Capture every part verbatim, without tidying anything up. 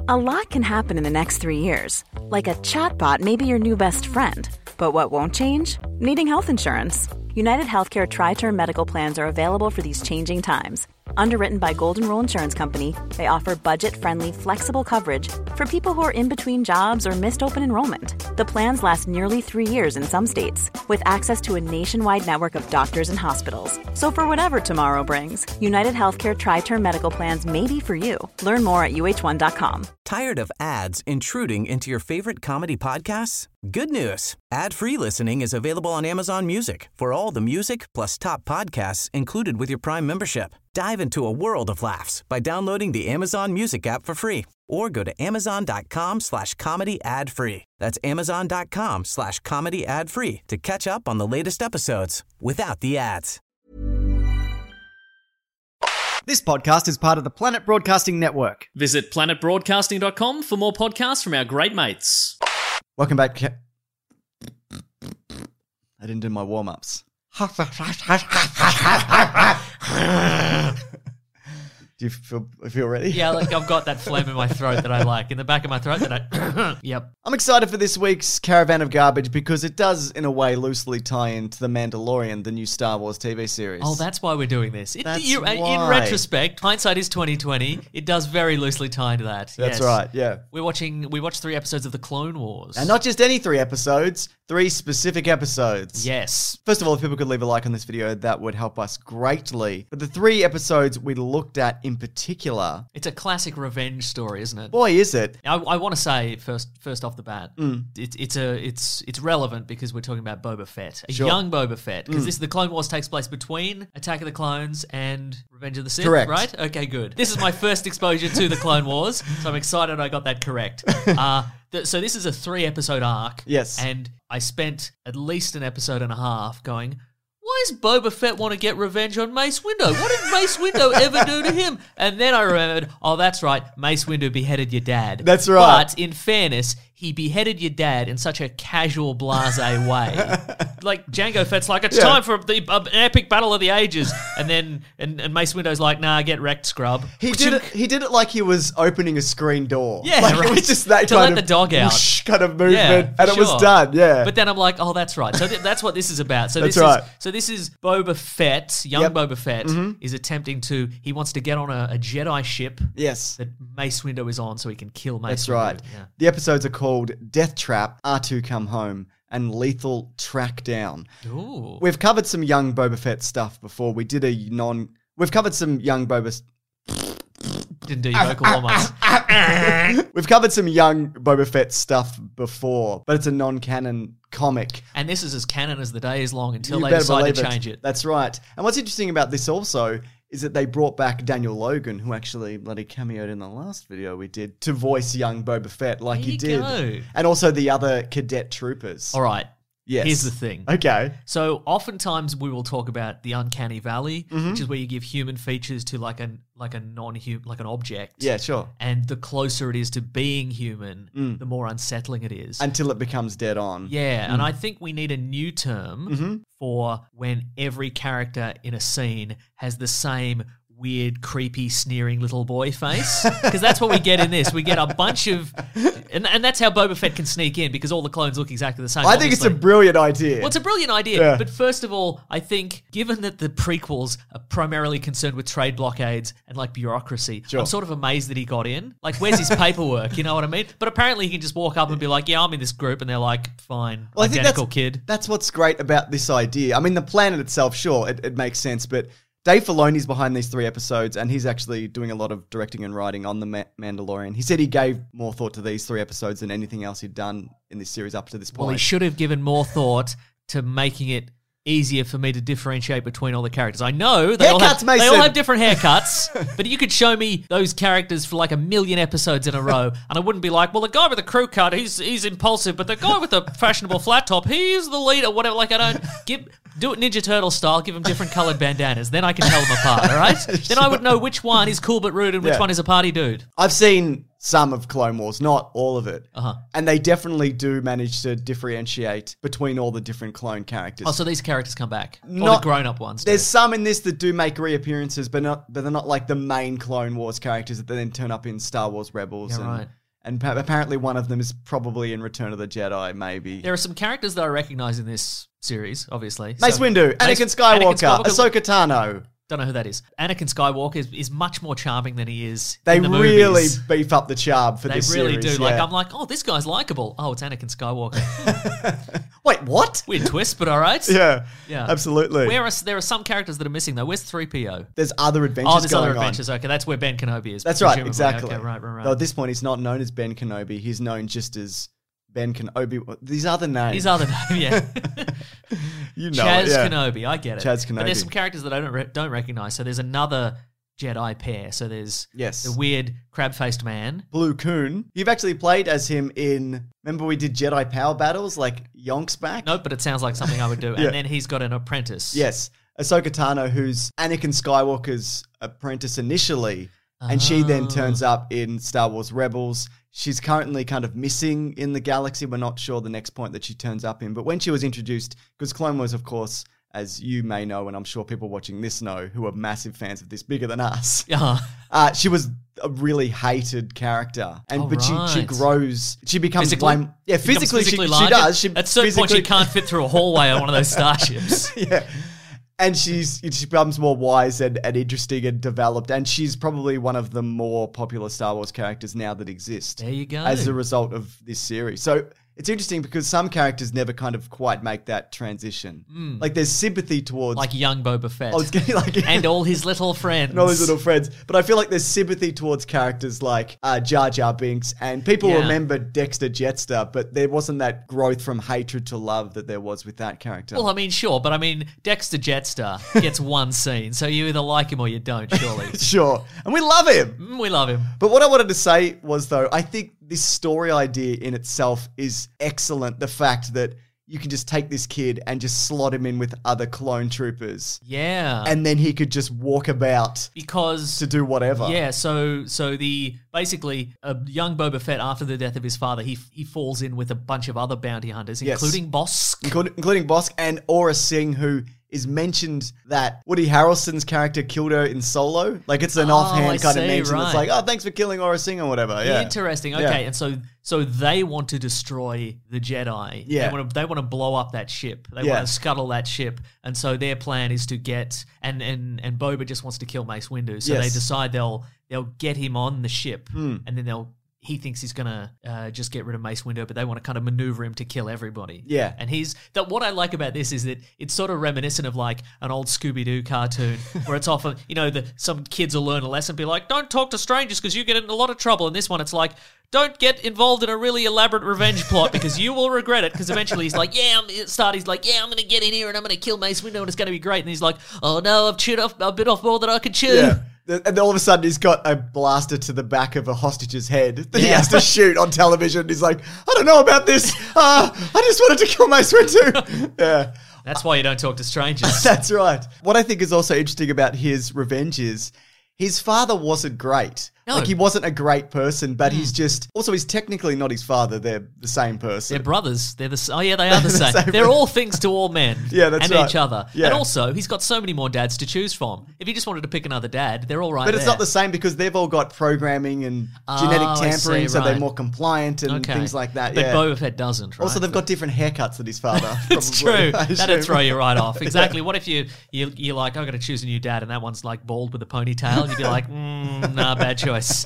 A lot can happen in the next three years. Like a chatbot may be your new best friend. But what won't change? Needing health insurance. United Healthcare Tri-Term Medical Plans are available for these changing times. Underwritten by Golden Rule Insurance Company, they offer budget-friendly, flexible coverage for people who are in between jobs or missed open enrollment. The plans last nearly three years in some states, with access to a nationwide network of doctors and hospitals. So for whatever tomorrow brings, United Healthcare Tri-Term Medical Plans may be for you. Learn more at U H one dot com. Tired of ads intruding into your favorite comedy podcasts? Good news. Ad-free listening is available on Amazon Music for all the music plus top podcasts included with your Prime membership. Dive into a world of laughs by downloading the Amazon Music app for free or go to amazon.com slash comedy ad free. That's amazon.com slash comedy ad free to catch up on the latest episodes without the ads. This podcast is part of the Planet Broadcasting Network. Visit planet broadcasting dot com for more podcasts from our great mates. Welcome back. Ca- I didn't do my warm-ups. Do you feel feel ready? Yeah, like I've got that phlegm in my throat that I like, in the back of my throat that I... Yep. I'm excited for this week's Caravan of Garbage because it does, in a way, loosely tie into The Mandalorian, the new Star Wars T V series. Oh, that's why we're doing this. It, That's you, why. In retrospect, hindsight is twenty twenty. It does very loosely tie into that. That's yes. right, yeah. We're watching. We watched three episodes of the Clone Wars. And not just any three episodes, three specific episodes. Yes. First of all, if people could leave a like on this video, that would help us greatly. But the three episodes we looked at in particular... It's a classic revenge story, isn't it? Boy, is it. I, I want to say first, first off the bat, Mm. it, it's a, it's, it's relevant because we're talking about Boba Fett, a Sure. young Boba Fett, because Mm. this the Clone Wars takes place between Attack of the Clones and Revenge of the Sith, Correct. right? Okay, good. This is my first exposure to the Clone Wars, so I'm excited I got that correct. Uh, th- so this is a three episode arc, Yes. and I spent at least an episode and a half going, why does Boba Fett want to get revenge on Mace Windu? What did Mace Windu ever do to him? And then I remembered, oh, that's right, Mace Windu beheaded your dad. That's right. But in fairness, he beheaded your dad in such a casual, blasé way. Like, Jango Fett's like, it's Yeah. time for the uh, epic battle of the ages. And then and, and Mace Windu's like, nah, get wrecked, scrub. He did it. He did it like he was opening a screen door. Yeah, like right. It was just that To kind let of the dog out. whoosh kind of movement, Yeah, and it was sure. done. Yeah, But then I'm like, oh, that's right. So th- that's what this is about. So That's this right. is so this is Boba Fett, young Yep. Boba Fett, Mhm. is attempting to. He wants to get on a, a Jedi ship yes, that Mace Windu is on, so he can kill Mace. that's Windu. right. Yeah. The episodes are called Death Trap, R two Come Home, and Lethal Track Down. Ooh. We've covered some young Boba Fett stuff before. We did a non. We've covered some young Boba. Didn't do your vocal warm-ups. We've covered some young Boba Fett stuff before, but it's a non-canon comic. And this is as canon as the day is long until You they better decide to believe change it. That's right. And what's interesting about this also is that they brought back Daniel Logan, who actually bloody cameoed in the last video we did, to voice young Boba Fett like There he you did. go. And also the other cadet troopers. All right. Yes. Here's the thing. Okay. So oftentimes we will talk about the uncanny valley, Mhm. which is where you give human features to like an like a non-human, like an object. Yeah, sure. And the closer it is to being human, Mm. the more unsettling it is. Until it becomes dead on. Yeah, and Mm. I think we need a new term Mhm. for when every character in a scene has the same weird, creepy, sneering little boy face. Because that's what we get in this. We get a bunch of... And, and that's how Boba Fett can sneak in, because all the clones look exactly the same. I think it's a obviously. brilliant idea. Well, it's a brilliant idea. Yeah. But first of all, I think, given that the prequels are primarily concerned with trade blockades and, like, bureaucracy, Sure. I'm sort of amazed that he got in. Like, where's his paperwork? You know what I mean? But apparently he can just walk up and be like, yeah, I'm in this group. And they're like, fine, Well, I think identical that's, kid. That's what's great about this idea. I mean, the planet itself, sure, it, it makes sense, but Dave Filoni's behind these three episodes, and he's actually doing a lot of directing and writing on The Ma- Mandalorian. He said he gave more thought to these three episodes than anything else he'd done in this series up to this point. Well, he should have given more thought to making it easier for me to differentiate between all the characters. I know they, all have, Haircuts, they all Mason. have different haircuts, but you could show me those characters for like a million episodes in a row, and I wouldn't be like, well, the guy with the crew cut, he's he's impulsive, but the guy with the fashionable flat top, he's the leader, whatever. Like, I don't... give Do it Ninja Turtle style, give them different coloured bandanas, then I can tell them apart, all right? Then I would know which one is cool but rude and which Yeah. one is a party dude. I've seen some of Clone Wars, not all of it. Uh-huh. And they definitely do manage to differentiate between all the different clone characters. Oh, so these characters come back? Or Not- the grown-up ones do? There's some in this that do make reappearances, but not, but they're not like the main Clone Wars characters that then turn up in Star Wars Rebels. Yeah, and, right. And pa- apparently one of them is probably in Return of the Jedi, maybe. There are some characters that I recognize in this series, obviously. Mace So- Windu, Mace- Anakin Skywalker, Anakin Skywalker- Ahsoka Tano. Don't know who that is. Anakin Skywalker is, is much more charming than he is They in the really movies. beef up the charm for They this really series. do. Like, yeah. I'm like, oh, this guy's likable. Oh, it's Anakin Skywalker. Wait, what? Weird twist, but all right. Yeah, Yeah. absolutely. Where are, there are some characters that are missing, though. Where's three P O? There's other adventures Oh, there's going other on. adventures. Okay, that's where Ben Kenobi is. That's right, presumably. exactly. Okay, right, right, right. Though at this point, he's not known as Ben Kenobi. He's known just as Ben Kenobi. These other names. His other name, yeah. you know Chaz it, yeah. Kenobi, I get it. Chaz But there's Kenobi. some characters that I don't re- don't recognize. So there's another Jedi pair. So there's Yes. the weird crab-faced man. Blue Coon. You've actually played as him in. Remember we did Jedi Power Battles like yonks back? Nope, but it sounds like something I would do. Yeah. And then he's got an apprentice. Yes. Ahsoka Tano, who's Anakin Skywalker's apprentice initially, and she then Oh. turns up in Star Wars Rebels. She's currently kind of missing in the galaxy. We're not sure the next point that she turns up in. But when she was introduced, because Clone Wars, of course, as you may know, and I'm sure people watching this know, who are massive fans of this bigger than us, Yeah. uh, she was a really hated character. And Oh, But she, she right. grows, she becomes Physically? blame. Yeah, Becomes physically, physically she, larger? she does. She At a certain point, she physically- can't fit through a hallway on one of those starships. yeah. And she's she becomes more wise and, and interesting and developed. And she's probably one of the more popular Star Wars characters now that exist. There you go. As a result of this series. So it's interesting because some characters never kind of quite make that transition. Like there's sympathy towards... Like young Boba Fett. I was getting like... and all his little friends. and all his little friends. But I feel like there's sympathy towards characters like uh, Jar Jar Binks, and people Yeah. remember Dexter Jetster, but there wasn't that growth from hatred to love that there was with that character. Well, I mean, sure, but I mean, Dexter Jetster gets one scene, so you either like him or you don't, surely. Sure. And we love him. Mm, we love him. But what I wanted to say was, though, I think this story idea in itself is excellent. The fact that you can just take this kid and just slot him in with other clone troopers, Yeah. and then he could just walk about because to do whatever. yeah, so so the basically a young Boba Fett after the death of his father, he he falls in with a bunch of other bounty hunters, Yes. including Bosk. Including, including Bosk and Aura Singh, who is mentioned that Woody Harrelson's character killed her in Solo. Like, it's an Oh, offhand I kind of see, mention. It's right. like, oh, thanks for killing Aura Singh or whatever. Yeah. Interesting. Yeah. Okay, and so so they want to destroy the Jedi. Yeah. They want to they want to blow up that ship. They Yeah. want to scuttle that ship. And so their plan is to get and and and Boba just wants to kill Mace Windu. So Yes. they decide they'll they'll get him on the ship, Hmm. and then they'll. He thinks he's gonna uh, just get rid of Mace Windu, but they want to kind of maneuver him to kill everybody. Yeah. and he's that. What I like about this is that it's sort of reminiscent of like an old Scooby Doo cartoon, where it's often you know the some kids will learn a lesson, be like, don't talk to strangers because you get in a lot of trouble. And this one, it's like, don't get involved in a really elaborate revenge plot because you will regret it. Because eventually he's like, yeah, I'm at start. He's like, yeah, I'm gonna get in here and I'm gonna kill Mace Windu and it's gonna be great. And he's like, oh no, I've chewed off, I've bit off more than I could chew. Yeah. And then all of a sudden he's got a blaster to the back of a hostage's head that he Yeah. has to shoot on television. He's like, I don't know about this. Uh, I just wanted to kill Mace Windu. Yeah. That's why you don't talk to strangers. That's right. What I think is also interesting about his revenge is his father wasn't great. No. Like, he wasn't a great person, but he's just... Also, he's technically not his father. They're the same person. They're brothers. They're the s- oh yeah, they are the They're the same. same. They're all things to all men. Yeah, that's and right. each other. Yeah. And also, he's got so many more dads to choose from. If he just wanted to pick another dad, they're all right. But it's there. not the same because they've all got programming and Oh, genetic I tampering, see, so they're right. more compliant and Okay. things like that. But yeah. Boba Fett doesn't. Right? Also, they've got different haircuts than his father. It's probably, true. I That'd assume. throw you right off. Exactly. What if you, you you're like, I'm going to choose a new dad, and that one's like bald with a ponytail, and you'd be like, mm, nah, bad choice.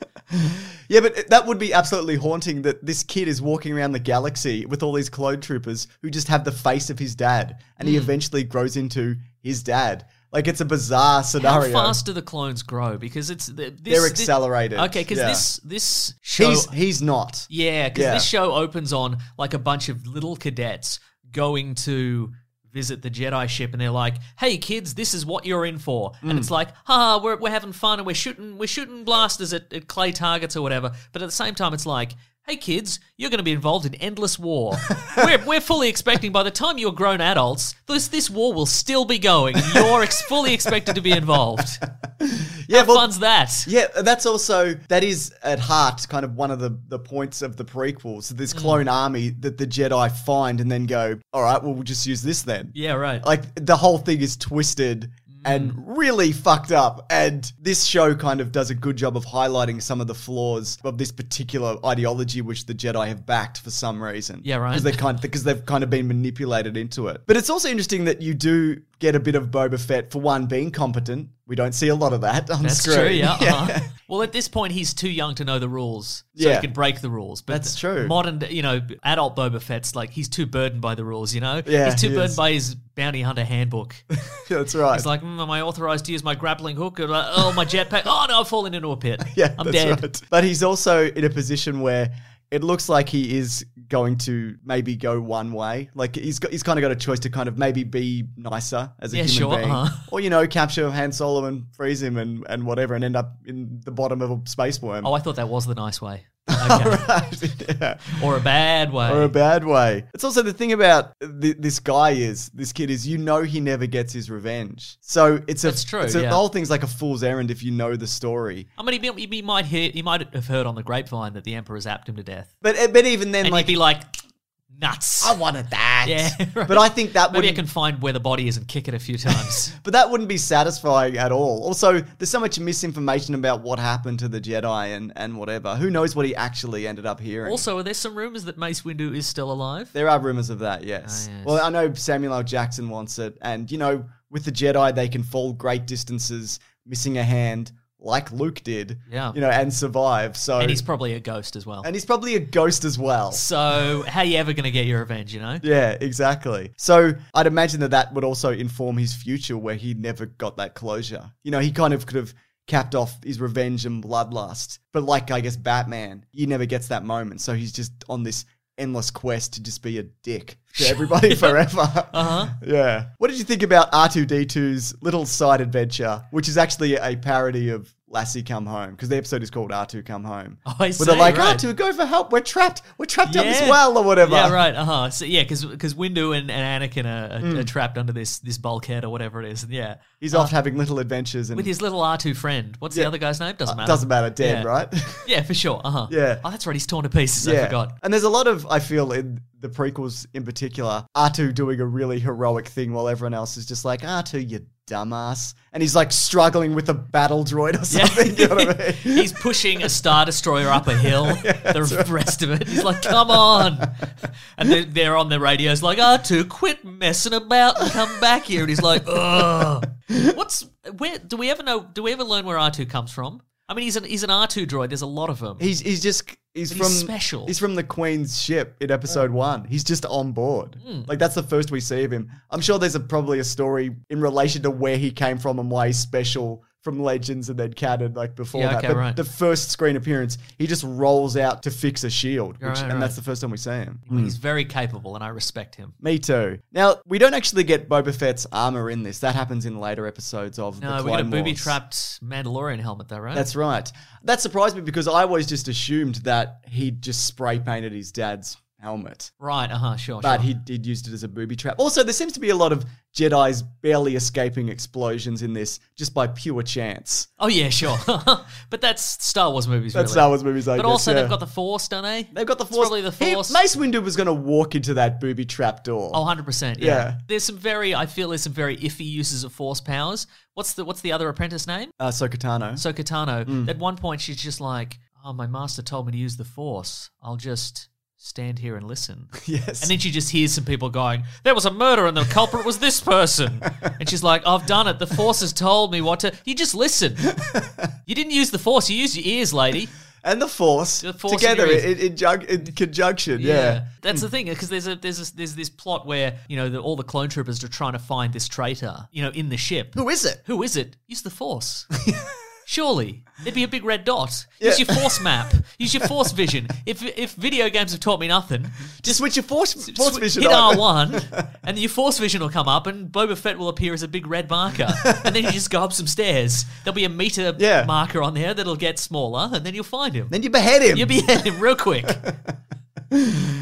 Yeah, but that would be absolutely haunting that this kid is walking around the galaxy with all these clone troopers who just have the face of his dad, and Hmm. he eventually grows into his dad. Like, it's a bizarre How scenario. fast do the clones grow? Because it's the- this, They're this- accelerated. okay, because Yeah. this this show He's he's not. Yeah, because Yeah. this show opens on like a bunch of little cadets going to visit the Jedi ship, and they're like, "Hey kids, this is what you're in for." Mm. And it's like, "Ha, we're we're having fun and we're shooting we're shooting blasters at, at clay targets or whatever." But at the same time, it's like, "Hey kids, you're going to be involved in endless war. we're we're fully expecting by the time you're grown adults, this this war will still be going. And you're ex- fully expected to be involved." Yeah, How well- fun's that? Yeah, that's also, that is at heart kind of one of the, the points of the prequels. This clone army that the Jedi find and then go, all right, well, we'll just use this then. Yeah, right. Like, the whole thing is twisted and really fucked up. And this show kind of does a good job of highlighting some of the flaws of this particular ideology which the Jedi have backed for some reason. Yeah, right. Because they kind of, because they've kind of been manipulated into it. But it's also interesting that you do get a bit of Boba Fett, for one, being competent. We don't see a lot of that on That's screen. true, yeah. Uh-huh. Well, at this point, he's too young to know the rules, so Yeah. he can break the rules. But That's true. Modern, you know, adult Boba Fett's like, he's too burdened by the rules, you know? Yeah, he's too he burdened is. by his bounty hunter handbook. That's right. He's like, mm, am I authorized to use my grappling hook? Or, like, oh, my jetpack. Oh, no, I've fallen into a pit. Yeah, I'm that's dead. right. But he's also in a position where it looks like he is going to maybe go one way. Like he's got, he's kind of got a choice to kind of maybe be nicer as a Yeah, human sure, being, uh-huh. or you know, capture Han Solo and freeze him and, and whatever, and end up in the bottom of a space worm. Oh, I thought that was the nice way. Okay. Right, yeah. Or a bad way. Or a bad way. It's also the thing about th- this guy is, this kid is, you know he never gets his revenge. So it's a, That's true, it's a, yeah. the whole thing's like a fool's errand if you know the story. I mean, he, he might hear, he might have heard on the grapevine that the Emperor zapped him to death. But but even then, And like, he'd be like, nuts. I wanted that. Yeah, right. But I think that Maybe I would can find where the body is and kick it a few times. But that wouldn't be satisfying at all. Also, there's so much misinformation about what happened to the Jedi and, and whatever. Who knows what he actually ended up hearing? Also, are there some rumors that Mace Windu is still alive? There are rumors of that, yes. Oh, yes. Well, I know Samuel L. Jackson wants it. And, you know, with the Jedi, they can fall great distances, missing a hand, like Luke did. Yeah. You know, and survive. So, And he's probably a ghost as well. and he's probably a ghost as well. So, how you ever going to get your revenge, you know? Yeah, exactly. So I'd imagine that that would also inform his future where he never got that closure. You know, he kind of could have capped off his revenge and bloodlust. But like, I guess, Batman, he never gets that moment. So he's just on this endless quest to just be a dick to everybody forever. Uh-huh. Yeah. What did you think about R two D two's little side adventure, which is actually a parody of Lassie Come Home, because the episode is called R two Come Home. Oh, I Where see, they're like, right. R two, go for help. We're trapped. We're trapped down this Yeah. well or whatever. Yeah, right. Uh-huh. So, yeah, because Windu and, and Anakin are, are, Hmm. are trapped under this this bulkhead or whatever it is. And yeah. He's off having little adventures. And With his little R two friend. What's Yeah. the other guy's name? Doesn't matter. Doesn't matter, dead, Yeah. right? Yeah, for sure. Uh-huh. Yeah. Oh, that's right. He's torn to pieces. I forgot. And there's a lot of, I feel, in the prequels in particular, R two doing a really heroic thing while everyone else is just like, R two, you dumbass. And he's like struggling with a battle droid or something. You know what I mean? He's pushing a Star Destroyer up a hill. the rest of it. He's like, come on. And they're, they're on the radios like, R two, quit messing about and come back here. And he's like, ugh. What's, where, do we ever know, do we ever learn where R two comes from? I mean, he's an, he's an R two droid. There's a lot of them. He's he's just he's But from he's special. He's from the Queen's ship in episode one. He's just on board. Hmm. Like that's the first we see of him. I'm sure there's a, probably a story in relation to where he came from and why he's special from Legends and then canon like before Yeah, that. okay, but right. the first screen appearance, he just rolls out to fix a shield, which, Right, and right. that's the first time we see him. He's very capable, and I respect him. Me too. Now, we don't actually get Boba Fett's armor in this. That happens in later episodes of the No, Clone we got a Wars. booby-trapped Mandalorian helmet, though, right? That's right. That surprised me because I always just assumed that he'd just spray painted his dad's helmet. right. Uh huh. Sure. But sure. he did used it as a booby trap. Also, there seems to be a lot of Jedis barely escaping explosions in this just by pure chance. Oh yeah, sure. But that's Star Wars movies. That's really. Star Wars movies, I But guess, also yeah. they've got the Force, don't they? They've got the It's Force. probably the He- Force. Mace Windu was going to walk into that booby trap door. Oh, one hundred percent. Yeah. Yeah. There's some very, I feel there's some very iffy uses of Force powers. What's the What's the other apprentice name? Uh, Sokatano. So Katano. Mm. At one point, she's just like, "Oh, my master told me to use the Force. I'll just stand here and listen." Yes. And then she just hears some people going, "There was a murder and the culprit was this person." And she's like, "I've done it. The Force has told me what to..." You just listen. You didn't use the Force. You used your ears, lady. and the Force, The Force together in your in, in, jug- in conjunction. Yeah. That's the thing, because there's a there's a, there's this plot where, you know, the, all the clone troopers are trying to find this traitor, you know, in the ship. Who is it? Who is it? Use the Force. Surely. There'd be a big red dot. Use Yeah. your Force map. Use your Force vision. If if video games have taught me nothing, Just switch your Force, force sw- vision hit on. R one, and your Force vision will come up, and Boba Fett will appear as a big red marker. And then you just go up some stairs. There'll be a meter Yeah. marker on there that'll get smaller, and then you'll find him. Then you behead him. You'll be him real quick.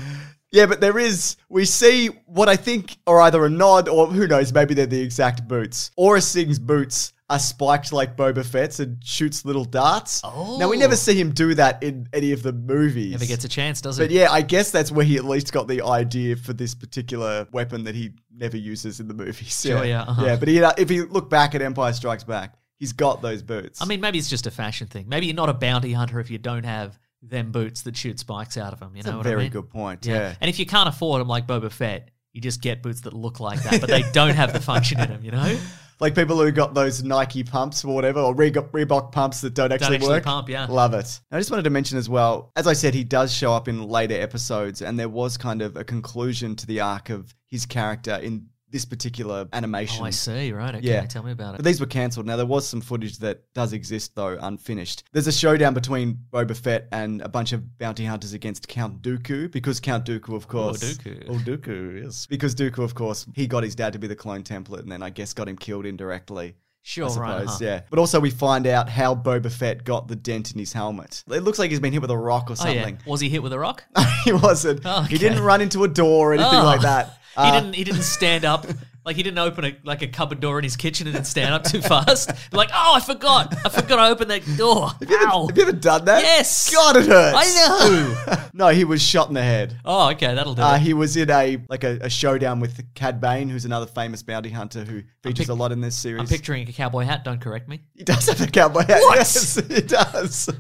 Yeah, but there is, we see what I think are either a nod or who knows, maybe they're the exact boots. Aurra Sing's boots are spiked like Boba Fett's and shoots little darts. Oh. Now, we never see him do that in any of the movies. Never gets a chance, does he? But yeah, I guess that's where he at least got the idea for this particular weapon that he never uses in the movies. Sure, yeah, uh-huh. Yeah, but he, if you look back at Empire Strikes Back, he's got those boots. I mean, maybe it's just a fashion thing. Maybe you're not a bounty hunter if you don't have them boots that shoot spikes out of them. You that's know a what very I mean? good point, yeah. And if you can't afford them like Boba Fett, you just get boots that look like that, but they don't have the function in them, you know? Like people who got those Nike pumps or whatever, or Reebok, Reebok pumps that don't actually, Don't actually work. pump, yeah. Love it. I just wanted to mention as well, as I said, he does show up in later episodes, and there was kind of a conclusion to the arc of his character in this particular animation. Oh, I see. Right. Okay. Yeah. Tell me about But it. these were cancelled. Now, there was some footage that does exist, though, unfinished. There's a showdown between Boba Fett and a bunch of bounty hunters against Count Dooku, because Count Dooku, of course... Dooku. Oh, Dooku, yes. Because Dooku, of course, he got his dad to be the clone template, and then I guess got him killed indirectly. Sure, I suppose, right. Uh-huh. yeah. But also we find out how Boba Fett got the dent in his helmet. It looks like he's been hit with a rock or Oh, yeah. something. Was he hit with a rock? He wasn't. Oh, okay. He didn't run into a door or anything Oh. like that. he Uh, didn't. He didn't stand up. Like he didn't open a like a cupboard door in his kitchen and then stand up too fast. Like, oh, I forgot. I forgot I opened that door. Have you, ever, Ow. have you ever done that? Yes. God, it hurts. I know. No, he was shot in the head. Oh, okay, that'll do Uh, it. he was in a like a, a showdown with Cad Bane, who's another famous bounty hunter who features pic- a lot in this series. I'm picturing a cowboy hat. Don't correct me. He does have a cowboy hat. What? Yes, he does.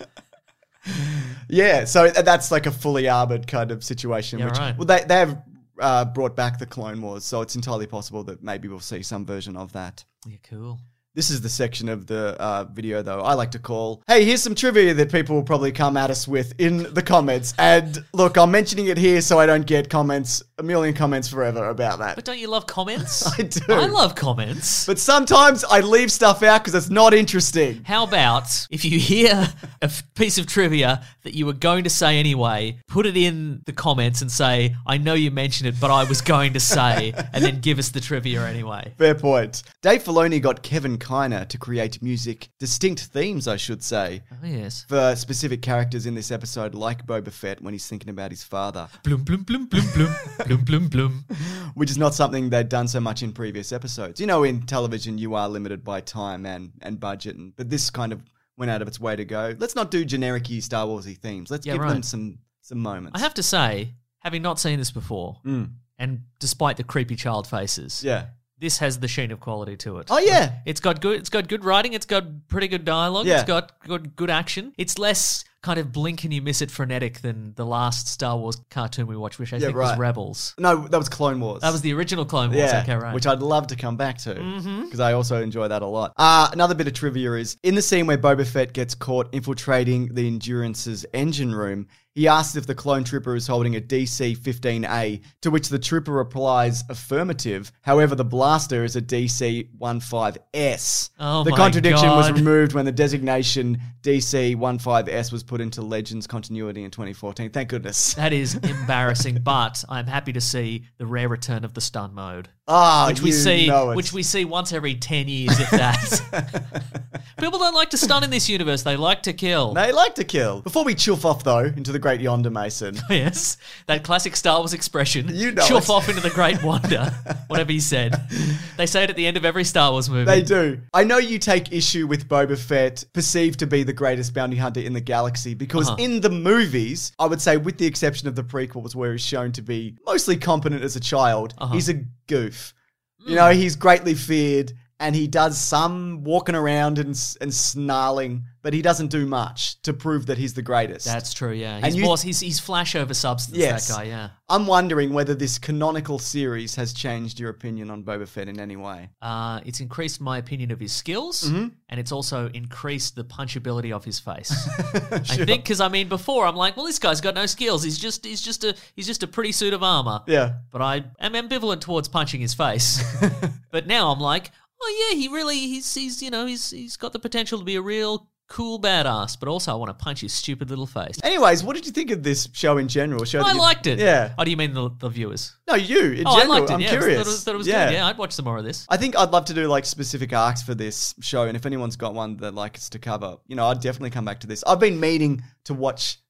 Yeah, so that's like a fully armored kind of situation. Yeah, which, right. Well, they they have uh, brought back the Clone Wars, so it's entirely possible that maybe we'll see some version of that. Yeah, cool. This is the section of the uh, video, though, I like to call, hey, here's some trivia that people will probably come at us with in the comments. And look, I'm mentioning it here so I don't get comments, a million comments forever about that. But don't you love comments? I do. I love comments. But sometimes I leave stuff out because it's not interesting. How about if you hear a f- piece of trivia that you were going to say anyway, put it in the comments and say, I know you mentioned it, but I was going to say, and then give us the trivia anyway. Fair point. Dave Filoni got Kevin Kiner to create music, distinct themes, I should say, Oh, yes. for specific characters in this episode, like Boba Fett when he's thinking about his father, Bloom, bloom, bloom, bloom, bloom, bloom, bloom, bloom. which is not something they'd done so much in previous episodes. You know, in television, you are limited by time and, and budget, and, but this kind of went out of its way to go, let's not do generic-y Star Wars-y themes. Let's Yeah, give right. them some, some moments. I have to say, having not seen this before, Mm. and despite the creepy child faces, Yeah. this has the sheen of quality to it. Oh, yeah. It's got good. It's got good writing. It's got pretty good dialogue. Yeah. It's got good good action. It's less kind of blink and you miss it frenetic than the last Star Wars cartoon we watched, which I Yeah, think right. was Rebels. No, that was Clone Wars. That was the original Clone Wars. Yeah, Okay, right. which I'd love to come back to because I also enjoy that a lot. Uh, another bit of trivia is in the scene where Boba Fett gets caught infiltrating the Endurance's engine room, he asks if the clone trooper is holding a D C fifteen A, to which the trooper replies affirmative. However, the blaster is a D C fifteen S. Oh the my contradiction was God. removed when the designation D C fifteen S was put into Legends continuity in twenty fourteen. Thank goodness. That is embarrassing, but I'm happy to see the rare return of the stun mode, Ah, which we you see, know it. which we see once every ten years, if that. People don't like to stun in this universe; they like to kill. They like to kill. Before we chuff off, though, into the great yonder, Mason. Yes, that classic Star Wars expression. You know Chuff it. off into the great wonder. Whatever he said. They say it at the end of every Star Wars movie. They do. I know you take issue with Boba Fett, perceived to be the greatest bounty hunter in the galaxy, because Uh-huh. in the movies, I would say, with the exception of the prequels, where he's shown to be mostly competent as a child, Uh-huh. he's a goof. You know, he's greatly feared, and he does some walking around and and snarling, but he doesn't do much to prove that he's the greatest. That's true, yeah. And He's you- more, he's, he's flash over substance, Yes. that guy, yeah. I'm wondering whether this canonical series has changed your opinion on Boba Fett in any way. Uh, it's increased my opinion of his skills, Mm-hmm. and it's also increased the punchability of his face. I think because I mean, before I'm like, well, this guy's got no skills. He's just he's just a he's just a pretty suit of armor. Yeah. But I am ambivalent towards punching his face. But now I'm like, oh yeah, he really he's he's you know he's he's got the potential to be a real cool badass. But also, I want to punch his stupid little face. Anyways, what did you think of this show in general? Show that I you- liked it. Yeah. Oh, do you mean the, the viewers? No, you, in Oh, general. I liked it. I'm yeah, curious. Thought it was, thought it was good. Yeah, I'd watch some more of this. I think I'd love to do like specific arcs for this show, and if anyone's got one that like us to cover, you know, I'd definitely come back to this. I've been meaning to watch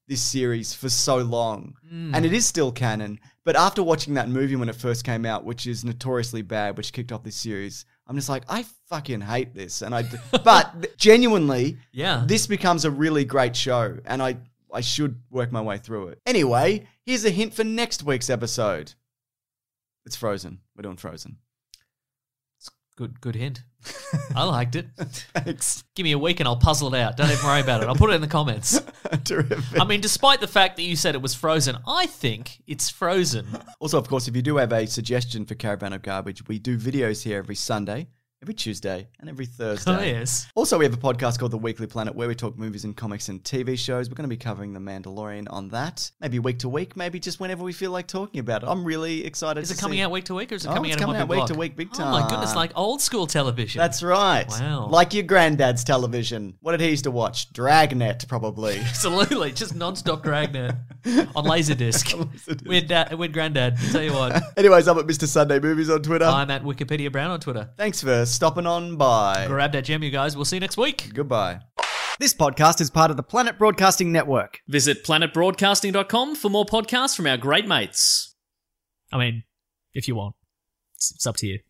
this series for so long. Mm. And it is still canon. But after watching that movie when it first came out, which is notoriously bad, which kicked off this series, I'm just like, I fucking hate this. And I, but genuinely, yeah, this becomes a really great show. And I, I should work my way through it. Anyway, here's a hint for next week's episode. It's Frozen. We're doing Frozen. Good good hint. I liked it. Thanks. Give me a week and I'll puzzle it out. Don't even worry about it. I'll put it in the comments. Terrific. I mean, despite the fact that you said it was Frozen, I think it's Frozen. Also, of course, if you do have a suggestion for Caravan of Garbage, we do videos here every Sunday, every Tuesday, and every Thursday. Oh, yes. Also, we have a podcast called The Weekly Planet where we talk movies and comics and T V shows. We're going to be covering The Mandalorian on that. Maybe week to week, maybe just whenever we feel like talking about it. I'm really excited Is to it coming see. out week to week or is it Oh, coming it's out in coming one out big week block? to week, big time. Oh, my goodness, like old school television. That's right. Wow. Like your granddad's television. What did he used to watch? Dragnet, probably. Absolutely. Just non-stop Dragnet on Laserdisc. With, uh, with Granddad. Tell you what. Anyways, I'm at Mister Sunday Movies on Twitter. I'm at Wikipedia Brown on Twitter. Thanks for stopping on by. Grab that gem, you guys. We'll see you next week. Goodbye. This podcast is part of the Planet Broadcasting Network. Visit planet broadcasting dot com for more podcasts from our great mates. I mean, if you want. It's, it's up to you.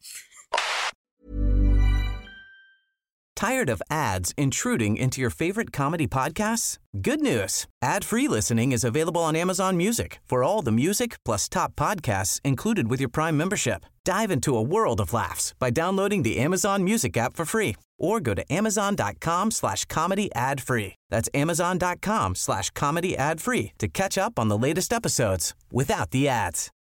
Tired of ads intruding into your favorite comedy podcasts? Good news. Ad-free listening is available on Amazon Music for all the music plus top podcasts included with your Prime membership. Dive into a world of laughs by downloading the Amazon Music app for free or go to amazon.com slash comedy ad free. That's amazon.com slash comedy ad free to catch up on the latest episodes without the ads.